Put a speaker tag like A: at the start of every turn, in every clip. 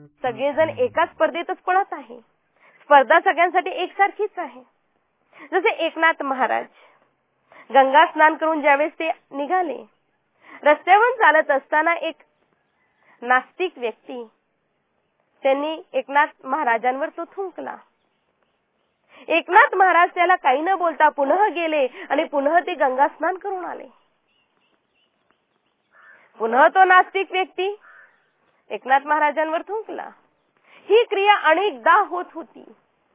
A: सगळेजण एकाच स्पर्धेतच पळत आहे. स्पर्धा सगळ्यांसाठी एकसारखीच आहे. जसे एकनाथ महाराज गंगा स्नान करून ज्यावेळेस ते निघाले, रस्त्यावरून चालत असताना एक नास्तिक व्यक्ती त्यांनी एकनाथ महाराजांवर तो थुंकला. एकनाथ महाराज त्याला काही न बोलता पुन्हा गेले आणि पुन्हा ते गंगा स्नान करून आले. पुन्हा तो नास्तिक व्यक्ती एकनाथ महाराजांवर थुंकला. ही क्रिया अनेकदा होत होती.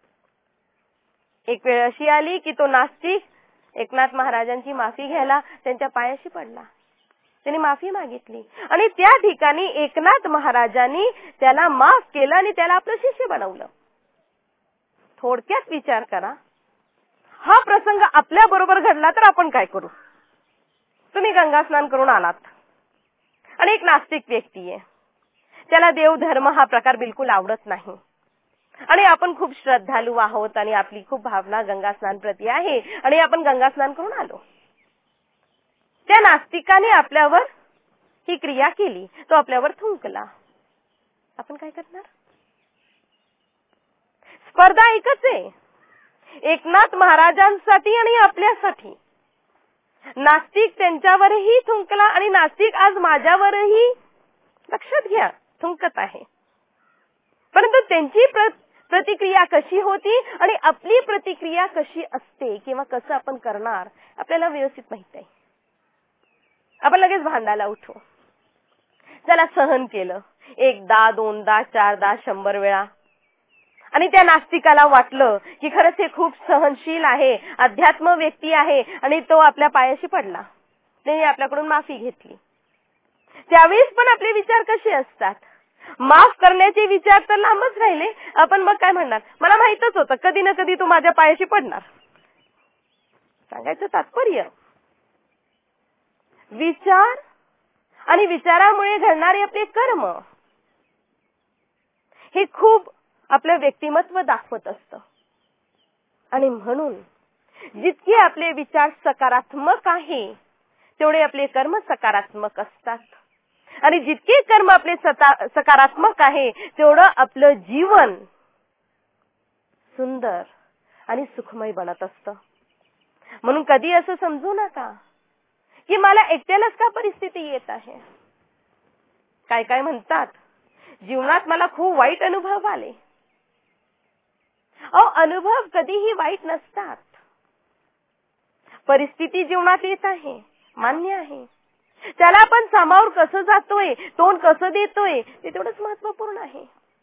A: एक वेळ अशी आली की तो नास्तिक एकनाथ महाराजांची माफी घ्यायला त्यांच्या पायाशी पडला. त्यांनी माफी मागितली आणि त्या ठिकाणी एकनाथ महाराजांनी त्याला माफ केलं आणि त्याला आपलं शिष्य बनवलं. थोडक्यात विचार करा, हा प्रसंग आपल्या बरोबर घडला तर आपण काय करू? तुम्ही गंगा स्नान करून आलात आणि एक नास्तिक व्यक्ती आहे, त्याला देव धर्म हा प्रकार बिलकुल आवडत नाही आणि आपण खूप श्रद्धाळू आहोत आणि आपली खूप भावना गंगा स्नान प्रती आहे आणि आपण गंगा स्नान करून आलो. त्या नास्तिकाने आपल्यावर ही क्रिया केली, तो आपल्यावर थुंकला. आपण काय करणार? स्पर्धा एकच आहे, एकनाथ महाराजांसाठी आणि आपल्यासाठी. नास्तिक त्यांच्यावरही थुंकला आणि नास्तिक आज माझ्यावरही, लक्षात घ्या, थुंकत आहे. परंतु त्यांची प्रतिक्रिया कशी होती आणि आपली प्रतिक्रिया कशी असते किंवा कसं आपण करणार आपल्याला व्यवस्थित माहित आहे. आपण लगेच भांडायला उठू. त्याला सहन केलं, एकदा, दोनदा, चारदा, 100 वेळा. आणि त्या नास्तिकाला वाटलं की खरंच हे खूप सहनशील आहे, अध्यात्म व्यक्ती आहे आणि तो आपल्या पायाशी पडला. त्याने आपल्याकडून माफी घेतली. त्यावेळेस पण आपले विचार कसे असतात? माफ करण्याचे विचार तर लांबच राहिले. आपण मग काय म्हणणार? मला माहितच होतं कधी ना कधी तू माझ्या पायाशी पडणार. सांगायचं तात्पर्य, विचार आणि विचारामुळे घडणारे आपले कर्म हे खूप आपलं व्यक्तिमत्व दाखवत असतं. आणि म्हणून जितके आपले विचार सकारात्मक आहे तेवढे आपले कर्म सकारात्मक असतात आणि जितके कर्म आपले सकारात्मक आहे तेवढं आपलं जीवन सुंदर आणि सुखमय बनत असतं. म्हणून कधी असं समजू नका की मला एकट्यालाच का परिस्थिती येत आहे. काय काय म्हणतात, जीवनात मला खूप वाईट अनुभव आले. अनुभव कधीही वाईट नसतात. परिस्थिती जीवनात येत आहे, मान्य आहे. त्याला आपण सामावर कसं जातोय, तोंड कसं देतोय ते तेवढंच महत्त्वपूर्ण आहे.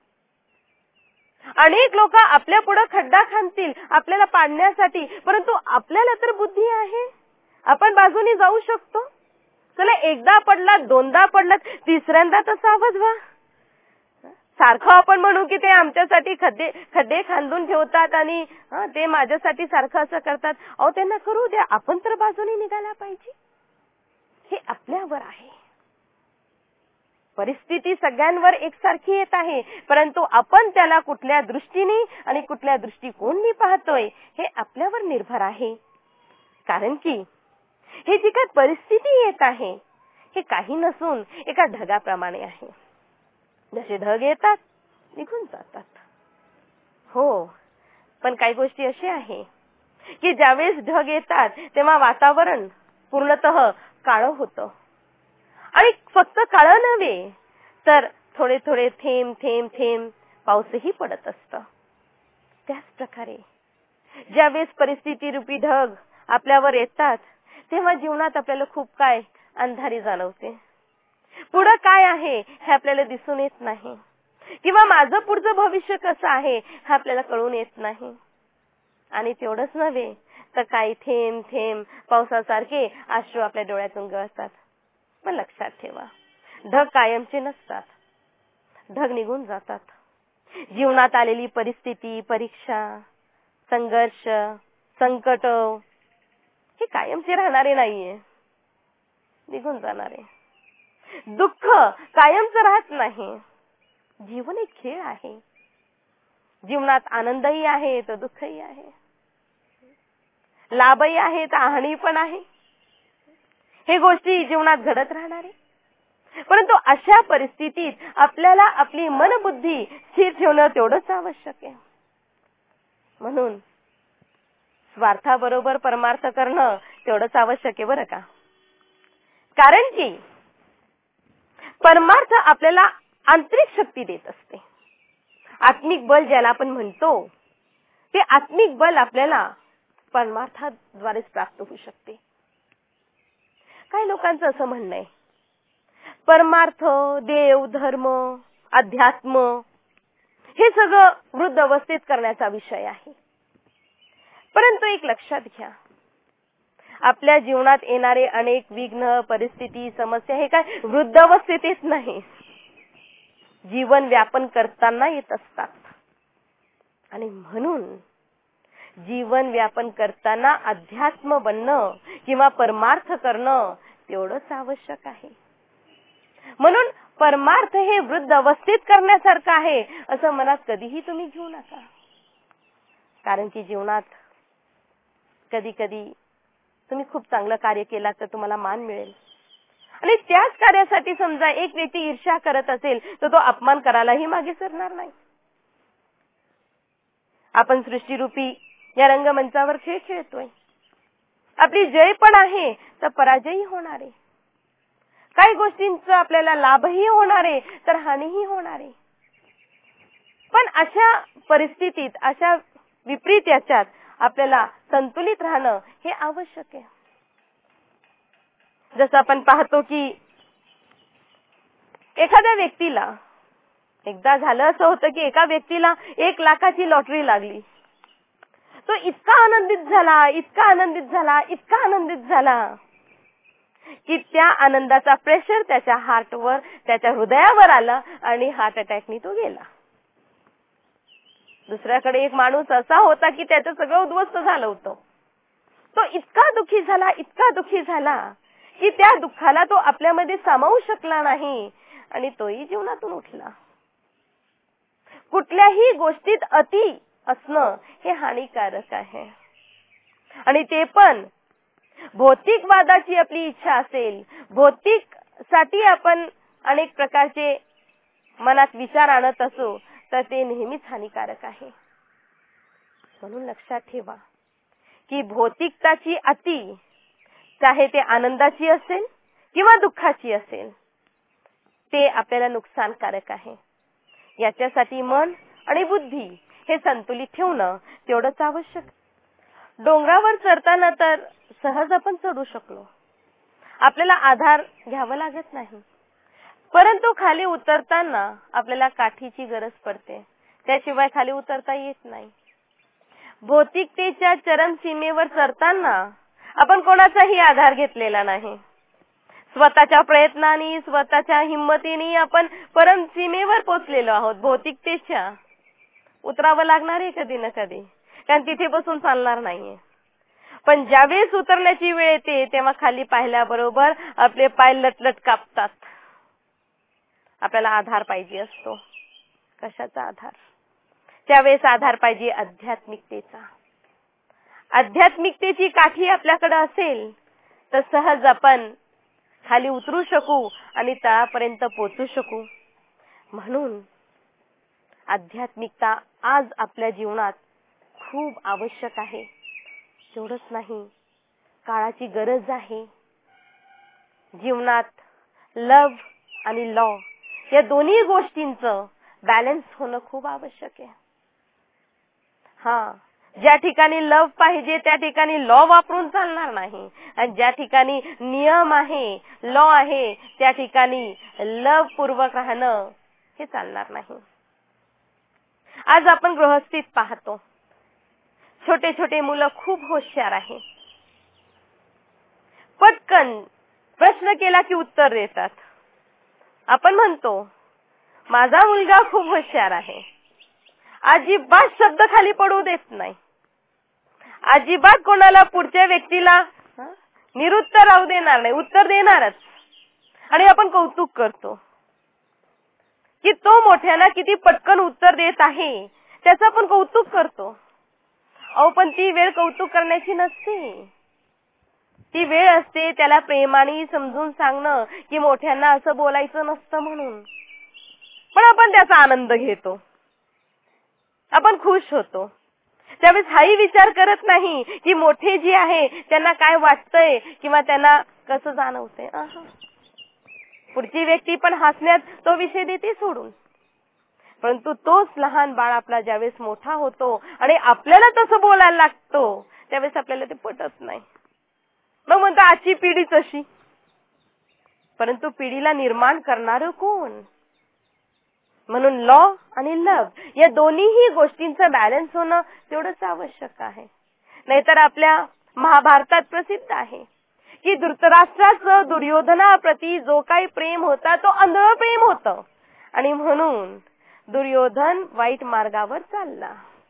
A: अनेक लोक आपल्या पुढे खड्डा खणतील आपल्याला पाडण्यासाठी, परंतु आपल्याला तर बुद्धी आहे, आपण बाजूने जाऊ शकतो. चला, एकदा पडलात, दोनदा पडलात, तिसऱ्यांदा तर सावध व्हा. सारखं आपण म्हणू की ते आमच्यासाठी खड्डे खांदून ठेवतात आणि ते माझ्यासाठी सारखं असं करतात. त्यांना करू द्या, आपण तर बाजूने निघायला पाहिजे. हे आपल्यावर आहे. परिस्थिती सगळ्यांवर एकसारखी येत आहे, परंतु आपण त्याला कुठल्या दृष्टीने आणि कुठल्या दृष्टिकोनाने पाहतोय हे आपल्यावर निर्भर आहे. कारण की हे जी काही परिस्थिती येत आहे हे काही नसून एका ढगाप्रमाणे आहे. जसे ढग येतात निघून जातात. हो, पण काही गोष्टी अशी आहे की ज्यावेळेस ढग येतात तेव्हा वातावरण पूर्णतः काळं होतं आणि फक्त काळं नव्हे तर थोडे थोडे थेंब थेंब थेंब पाऊसही पडत असतं. त्याच प्रकारे ज्यावेळेस परिस्थिती रूपी ढग आपल्यावर येतात तेव्हा जीवनात आपल्याला खूप काय अंधारी जाणवते. पुढे काय आहे हे आपल्याला दिसून येत नाही किंवा माझं पुढचं भविष्य कसं आहे हे आपल्याला कळून येत नाही. आणि तेवढंच नव्हे तर काही थेंब थेंब पावसासारखे अश्रू आपल्या डोळ्यातून गळतात. पण लक्षात ठेवा, ढग कायमचे नसतात, ढग निघून जातात. जीवनात आलेली परिस्थिती, परीक्षा, संघर्ष, संकट हे कायमचे राहणारे नाहीये, निघून जाणारे. दुःख कायमचं राहत नाही. जीवन एक खेळ आहे. जीवनात आनंदही आहे तर दुःखही आहे, लाभही आहे तर हानी पण आहे. हे गोष्टी जीवनात घडत राहणारे. परंतु अशा परिस्थितीत आपल्याला आपली मनबुद्धी स्थिर ठेवणं तेवढंच आवश्यक आहे. म्हणून स्वार्थाबरोबर परमार्थ करणं तेवढंच आवश्यक आहे बरं का. कारण की परमार्थ आपल्याला आंतरिक शक्ती देत असते. आत्मिक बल ज्याला आपण म्हणतो ते आत्मिक बल आपल्याला परमार्थाद्वारेच प्राप्त होऊ शकते. काही लोकांचं असं म्हणणं आहे, परमार्थ, देव, धर्म, अध्यात्म हे सगळं वृद्ध अवस्थेत करण्याचा विषय आहे. परंतु एक लक्षात घ्या, आपल्या जीवनात येणारे अनेक विघ्न, परिस्थिती, समस्या हे काय वृद्ध अवस्थेत येत नाही, जीवन व्यापन करताना येत असतात. आणि म्हणून जीवन व्यापन करताना अध्यात्म बनणं किंवा परमार्थ करणं तेवढंच आवश्यक आहे. म्हणून परमार्थ हे वृद्ध अवस्थेत करण्यासारखं आहे असं मनात कधीही तुम्ही घेऊ नका. कारण की जीवनात कधी कधी तुम्ही खूप चांगलं कार्य केलं तर तुम्हाला मान मिळेल, आणि त्याच कार्यासाठी समजा एक व्यक्ती ईर्ष्या करत असेल तर तो अपमान करायलाही मागे सरणार नाही. आपण सृष्टीरूपी या रंगमंचावर खेळ खेळतोय. आपली जय पण आहे तर पराजयही होणार आहे. काही गोष्टींचा आपल्याला लाभही होणार आहे तर हानीही होणार आहे. पण अशा परिस्थितीत, अशा विपरीत याच्यात आपल्याला संतुलित राहणं हे आवश्यक आहे. जसं आपण पाहतो की एखाद्या व्यक्तीला, एकदा झालं असं होतं की एका व्यक्तीला 1 लाखाची लॉटरी लागली. तो इतका आनंदित झाला, इतका आनंदित झाला, इतका आनंदित झाला की त्या आनंदाचा प्रेशर त्याच्या हार्टवर, त्याच्या हृदयावर आला आणि हार्ट अटॅकने तो गेला. दुसऱ्याकडे एक माणूस असा होता की त्याचं सगळं उद्ध्वस्त झालं होतं. तो इतका दुःखी झाला, इतका दुःखी झाला की त्या दुःखाला तो आपल्यामध्ये सामावू शकला नाही आणि तोही जीवनातून उठला. कुठल्याही गोष्टीत अति असणं हे हानिकारक आहे. आणि ते पण भौतिकवादाची आपली इच्छा असेल, भौतिक साठी आपण अनेक प्रकारचे मनात विचार आणत असो तर ते नेहमीच हानिकारक आहे. म्हणून लक्षात ठेवा की भौतिकताची अति, चाहे ते आनंदाची असेल किंवा दुःखाची असेल, ते आपल्याला नुकसानकारक आहे. याच्यासाठी मन आणि बुद्धी हे संतुलित ठेवणं तेवढंच आवश्यक. डोंगरावर चढताना तर सहज आपण चढू शकलो, आपल्याला आधार घ्यावा लागत नाही. परंतु खाली उतरताना आपल्याला काठीची गरज पडते, त्याशिवाय खाली उतरता येत नाही. भौतिकतेच्या चरमसीमेवर चढताना आपण कोणाचाही आधार घेतलेला नाही. स्वतःच्या प्रयत्नांनी, स्वतःच्या हिंमतीने आपण परमसीमेवर पोहोचलेलो आहोत. भौतिकतेच्या उतरावं लागणार आहे कधी ना कधी, कारण तिथे बसून चालणार नाहीये. पण ज्यावेळेस उतरण्याची वेळ येते तेव्हा खाली पाहिल्याबरोबर आपले पाय लटलट कापतात. आपल्याला आधार पाहिजे असतो. कशाचा आधार? त्यावेळेस आधार पाहिजे आध्यात्मिकतेचा. आध्यात्मिकतेची काठी आपल्याकडे असेल तर सहज आपण खाली उतरू शकू आणि तळापर्यंत पोहोचू शकू. म्हणून आध्यात्मिकता आज आपल्या जीवनात खूप आवश्यक आहे. तेवढंच नाही, काळाची गरज आहे. जीवनात लव्ह आणि लॉ या दोन्ही गोष्टींचं बॅलन्स होणं खूप आवश्यक आहे. ज्या ठिकाणी लव्ह पाहिजे त्या ठिकाणी लॉ वापरून चालणार नाही, आणि ज्या ठिकाणी नियम आहे, लॉ आहे, त्या ठिकाणी लव्ह पूर्वक राहणं हे चालणार नाही. आज आपण गृहस्थीत पाहतो, छोटे छोटे मुलं खूप हुशार आहे. पटकन प्रश्न केला की उत्तर देतात. आपण म्हणतो माझा मुलगा खूप हुशार आहे, अजिबात शब्द खाली पडू देत नाही, अजिबात कोणाला पुढच्या व्यक्तीला निरुत्तर राहू देणार नाही, उत्तर देणारच. आणि आपण कौतुक करतो की तो मोठ्याला किती पटकन उत्तर देत आहे, त्याचं आपण कौतुक करतो. पण ती वेळ कौतुक करण्याची नसते. ती वेळ असते त्याला प्रेमाने समजून सांगणं की मोठ्यांना असं बोलायचं नसतं म्हणून. पण आपण त्याचा आनंद घेतो, आपण खुश होतो. त्यावेळेस हाही विचार करत नाही की मोठे जे आहे त्यांना काय वाटतंय किंवा त्यांना कसं जाणवतंय. पुढची व्यक्ती पण हसण्यात तो विषय देते सोडून. परंतु तोच लहान बाळ आपला ज्यावेळेस मोठा होतो आणि आपल्याला तसं बोलायला लागतो त्यावेळेस आपल्याला ते पटत नाही. मग म्हणतो आजची पिढीच अशी. परंतु पिढीला निर्माण करणारं कोण? म्हणून लॉ आणि लव्ह या दोन्हीही गोष्टींचं बॅलन्स होणं तेवढंच आवश्यक आहे. नाहीतर आपल्या महाभारतात प्रसिद्ध आहे की धृतराष्ट्राचं दुर्योधनाप्रती जो काही प्रेम होता तो आंधळ प्रेम होतं आणि म्हणून दुर्योधन वाईट मार्गावर चालला.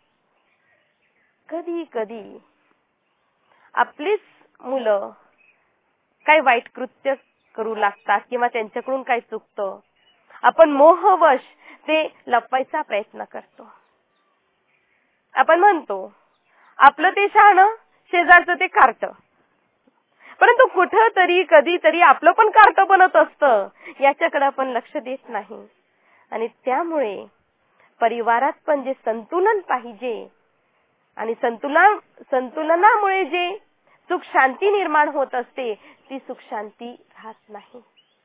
A: कधी कधी आपलीच मुलं काही वाईट कृत्य करू लागतात किंवा त्यांच्याकडून काही चुकतं. आपण मोहवश ते लपवायचा प्रयत्न करतो. आपण म्हणतो आपलं ते शहाणं, शेजारचं ते कार्ट. परंतु कुठं तरी कधीतरी आपलं पण कार्ट बनत असतं, याच्याकडे आपण लक्ष देत नाही. आणि त्यामुळे परिवारात पण जे संतुलन पाहिजे आणि संतुलनामुळे जे सुख शांती निर्माण होत असते ती सुख शांती राहत नाही.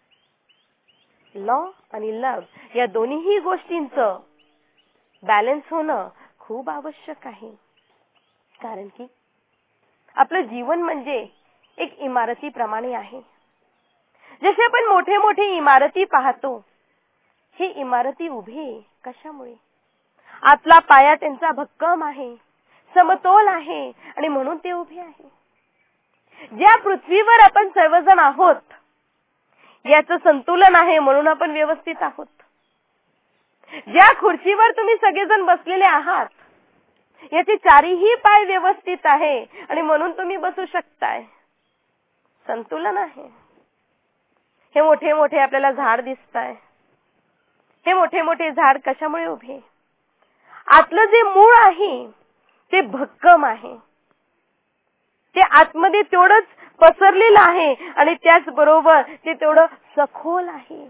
A: लॉ आणि लव्ह या दोन्हीही गोष्टींचं बॅलन्स होणं खूप आवश्यक आहे. कारण की आपलं जीवन म्हणजे एक इमारतीप्रमाणे आहे. जसे आपण मोठे मोठे इमारती पाहतो, ही इमारती उभी कशामुळे? आतला पाया त्यांचा भक्कम आहे, समतोल आहे आणि म्हणून ते उभे आहे. ज्या पृथ्वीवर आपण सर्वजण आहोत याचं संतुलन आहे म्हणून आपण व्यवस्थित आहोत. ज्या खुर्चीवर तुम्ही सगळेजण बसलेले आहात याचे चारही पाय व्यवस्थित आहे आणि म्हणून तुम्ही बसू शकताय. संतुलन आहे. हे मोठे मोठे आपल्याला झाड दिसताय. हे मोठे मोठे झाड कशामुळे उभे? आतलं जे मूळ आहे ते भक्कम आहे. ते आतमध्ये तेवढंच पसरलेलं आहे आणि त्याचबरोबर ते तेवढं सखोल आहे.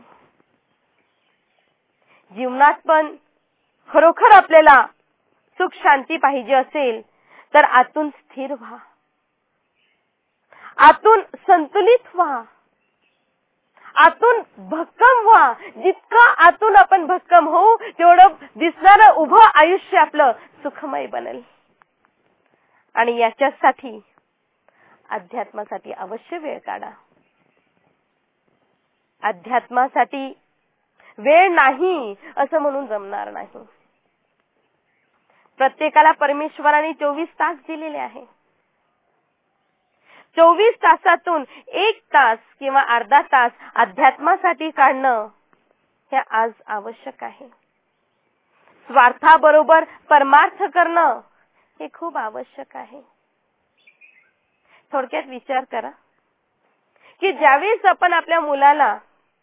A: जीवनात पण खरोखर आपल्याला सुख शांती पाहिजे असेल तर आतून स्थिर व्हा, आतून संतुलित व्हा, आतून भक्कम व्हा. जितकं आतून आपण भक्कम होऊ तेवढं दिसणारं उभं आयुष्य आपलं सुखमय बनेल. आणि याच्यासाठी अध्यात्मासाठी अवश्य वेळ काढा. अध्यात्मासाठी वेळ नाही असं म्हणून जमणार नाही. प्रत्येकाला परमेश्वराने 24 तास दिलेले आहे. 24 तासातून 1 तास किंवा अर्धा तास अध्यात्मासाठी काढणं हे आज आवश्यक आहे. स्वार्थाबरोबर परमार्थ करणं हे खूप आवश्यक आहे. थोडक्यात विचार करा की ज्यावेळेस आपण आपल्या मुलाला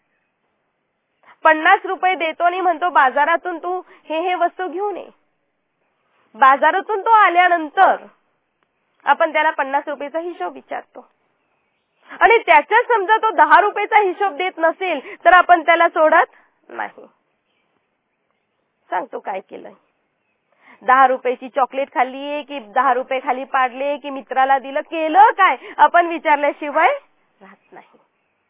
A: 50 रुपये देतो आणि म्हणतो बाजारातून तू हे वस्तू घेऊन ये. बाजारातून तो आल्यानंतर आपण त्याला 50 रुपयाचा हिशोब विचारतो आणि त्याच्या समजा तो 10 रुपयाचा हिशोब देत नसेल तर आपण त्याला सोडत नाही. सांगतो काय केलंय? 10 रुपयाची चॉकलेट खाल्लीये की 10 रुपये खाली पाडले की मित्राला दिलं, केलं काय आपण विचारल्याशिवाय राहत नाही.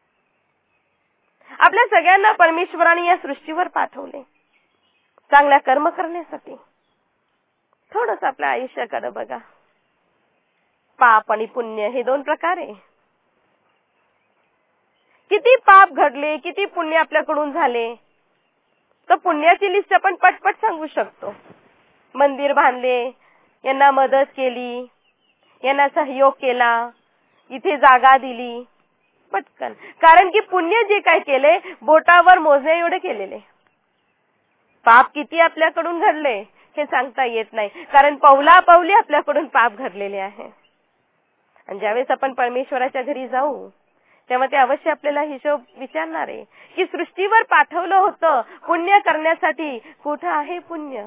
A: आपल्या सगळ्यांना परमेश्वराने या सृष्टीवर पाठवले चांगल्या कर्म करण्यासाठी. थोडंसं आपल्या आयुष्याकडे बघा. पाप आणि पुण्य हे 2 प्रकार आहे. किती पाप घडले, किती पुण्य आपल्याकडून झाले, तर पुण्याची लिस्ट आपण पटपट सांगू शकतो. मंदिर बांधले, यांना मदत केली, यांना सहयोग केला, इथे जागा दिली, पटकन. कारण की पुण्य जे काय केले बोटावर मोजण्या एवढे केलेले. पाप किती आपल्याकडून घडले हे सांगता येत नाही, कारण पावलापावली आपल्याकडून पाप घडलेले आहे. आणि ज्यावेळेस आपण परमेश्वराच्या घरी जाऊ तेव्हा ते अवश्य आपल्याला हिशोब विचारणार आहे की सृष्टीवर पाठवलं होतं पुण्य करण्यासाठी, कुठं आहे पुण्य?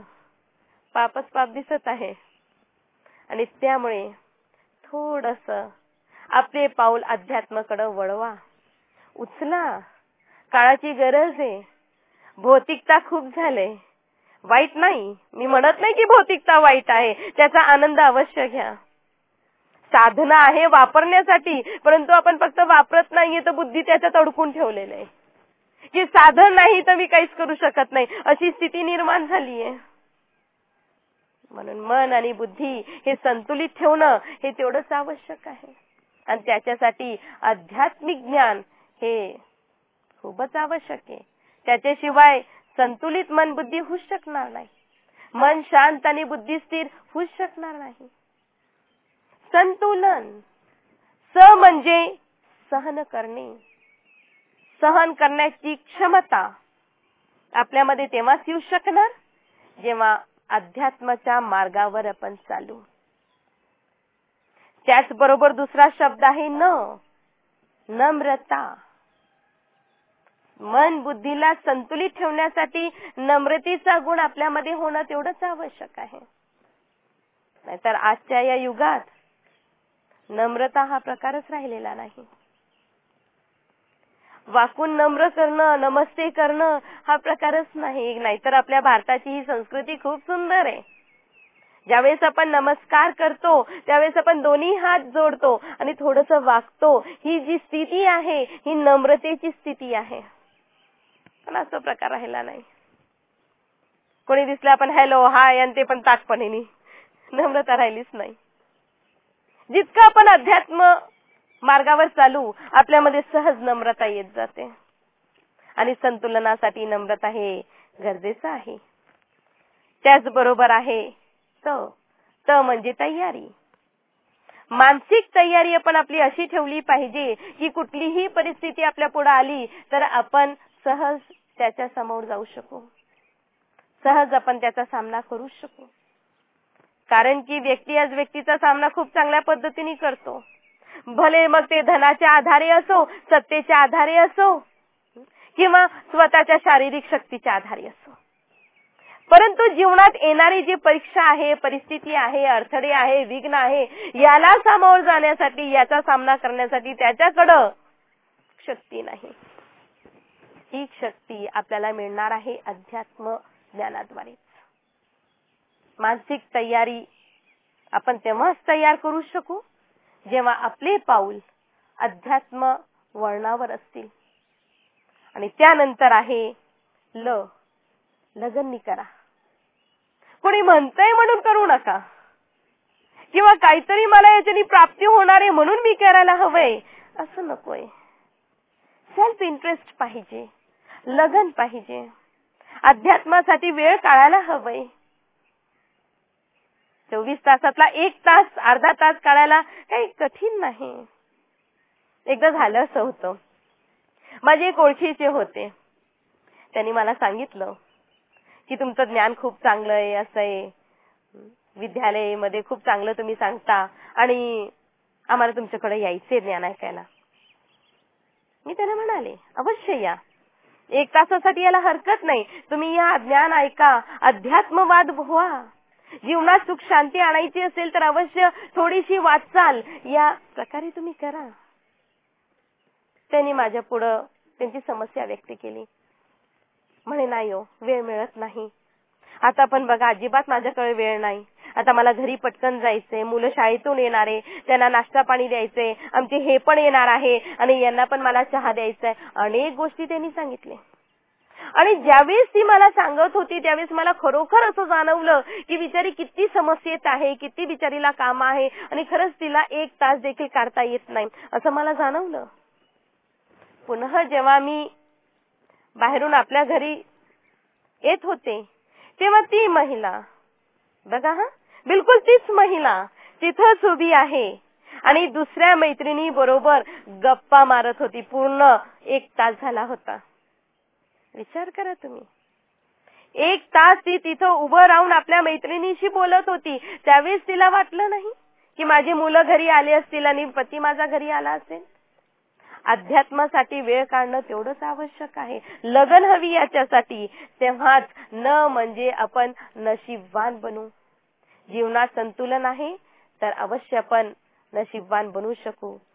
A: पापच पाप दिसत आहे. आणि त्यामुळे थोडंसं आपले पाऊल अध्यात्माकडे वळवा, उचला. काळाची गरज आहे. भौतिकता खूप झाले, वाईट नाही, मी म्हणत नाही की भौतिकता वाईट आहे, त्याचा आनंद अवश्य घ्या. साधना आहे वापरण्यासाठी, परंतु आपण फक्त वापरत नाहीये तर बुद्धी त्याच्यात अडकून ठेवलेली आहे की साधन नाही तर मी काहीच करू शकत नाही, अशी स्थिती निर्माण झालीये. म्हणून मन आणि बुद्धी हे संतुलित ठेवणं हे तेवढंच आवश्यक आहे. आणि त्याच्यासाठी आध्यात्मिक ज्ञान हे खूपच आवश्यक आहे. त्याच्याशिवाय संतुलित मन बुद्धी होऊच शकणार नाही. मन शांत आणि बुद्धी स्थिर होऊच शकणार नाही. संतुलन, स म्हणजे सहन करणे, सहन करण्याची क्षमता आपल्यामध्ये तेव्हाच येऊ शकणार जेव्हा अध्यात्माच्या मार्गावर आपण चालू. त्याचबरोबर दुसरा शब्द आहे नम्रता. मन बुद्धीला संतुलित ठेवण्यासाठी नम्रतेचा गुण आपल्यामध्ये होणं तेवढंच आवश्यक आहे. नाहीतर आजच्या या युगात नम्रता हा प्रकारच राहिलेला नाही. वाकून नम्र करणं, नमस्ते करणं हा प्रकारच नाही. नाहीतर आपल्या भारताची ही संस्कृती खूप सुंदर आहे. ज्यावेळेस आपण नमस्कार करतो त्यावेळेस आपण दोन्ही हात जोडतो आणि थोडंसं वाकतो. ही जी स्थिती आहे ही नम्रतेची स्थिती आहे. पण असा प्रकार राहिला नाही. कोणी दिसलं आपण हॅलो हाय आणि ते पण ताकपणेनी, नम्रता राहिलीच नाही. जितकं आपण अध्यात्म मार्गावर चालू आपल्यामध्ये सहज नम्रता येत जाते. आणि संतुलनासाठी नम्रता हे गरजेचं आहे. त्याचबरोबर आहे त म्हणजे तयारी. मानसिक तयारी आपण आपली अशी ठेवली पाहिजे की कुठलीही परिस्थिती आपल्या पुढे आली तर आपण सहज त्याच्या समोर जाऊ शकू, सहज आपण त्याचा सामना करू शकू. कारण की व्यक्ती आज व्यक्तीचा सामना खूप चांगल्या पद्धतीने करतो. भले मग ते धनाच्या आधारे असो, सत्तेच्या आधारे असो किंवा स्वतःच्या शारीरिक शक्तीच्या आधारे असो. परंतु जीवनात येणारी जी परीक्षा आहे, परिस्थिती आहे, अडथळे आहे, विघ्न आहे, याला सामोरं जाण्यासाठी, याचा सामना करण्यासाठी त्याच्याकडे शक्ती नाही. ही शक्ती आपल्याला मिळणार आहे अध्यात्म ज्ञानाद्वारे. मानसिक तयारी आपण तेव्हाच तयार करू शकू जेव्हा आपले पाऊल अध्यात्म वळणावर असतील. आणि त्यानंतर आहे लगन करा. कोणी म्हणतंय म्हणून करू नका किंवा काहीतरी मला याच्यानी प्राप्ती होणार आहे म्हणून मी करायला हवंय असं नकोय. सेल्फ इंटरेस्ट पाहिजे, लगन पाहिजे, अध्यात्मासाठी वेळ काढायला हवंय. 24 तासातला 1 तास, अर्धा तास काढायला काही कठीण नाही. एकदा झालं असं होतं, माझे एक ओळखीचे होते. त्यांनी मला सांगितलं की तुमचं ज्ञान खूप चांगलं आहे, असं आहे, विद्यालयामध्ये खूप चांगलं तुम्ही सांगता आणि आम्हाला तुमच्याकडे यायचे ज्ञान ऐकायला. मी त्यांना म्हणाले अवश्य या, 1 तासासाठी याला हरकत नाही. तुम्ही या, ज्ञान ऐका, अध्यात्मवाद व्हा. जीवनात सुख शांती आणायची असेल तर अवश्य थोडीशी वाटचाल या प्रकारे तुम्ही करा. त्यांनी माझ्या पुढे त्यांची समस्या व्यक्त केली. म्हणे नाही हो, वेळ मिळत नाही. आता पण बघा अजिबात माझ्याकडे वेळ नाही. आता मला घरी पटकन जायचंय, मुलं शाळेतून येणारे, त्यांना नाश्ता पाणी द्यायचंय, आमचे हे पण येणार आहे आणि यांना पण मला चहा द्यायचाय. अनेक गोष्टी त्यांनी सांगितले. आणि ज्यावेळेस ती मला सांगत होती त्यावेळेस मला खरोखर असं जाणवलं की बिचारी किती समस्येत आहे, किती बिचारीला काम आहे आणि खरंच तिला 1 तास देखील काढता येत नाही असं मला जाणवलं. पुन्हा जेव्हा मी बाहेरून आपल्या घरी येत होते तेव्हा ती महिला बघा, बिलकुल तीच महिला तिथंच उभी आहे आणि दुसऱ्या मैत्रिणी बरोबर गप्पा मारत होती. पूर्ण 1 तास झाला होता. विचार करा तुम्ही, 1 तास ती तिथं उभं राहून आपल्या मैत्रिणीशी बोलत होती. त्यावेळेस तिला वाटलं नाही की माझी मुलं घरी आली असतील आणि पती माझा घरी आला असेल. अध्यात्मासाठी वेळ काढणं तेवढंच आवश्यक आहे. लगन हवी याच्यासाठी. तेव्हाच म्हणजे आपण नशीबवान बनू. जीवनात संतुलन आहे तर अवश्य आपण नशीबवान बनू शकू.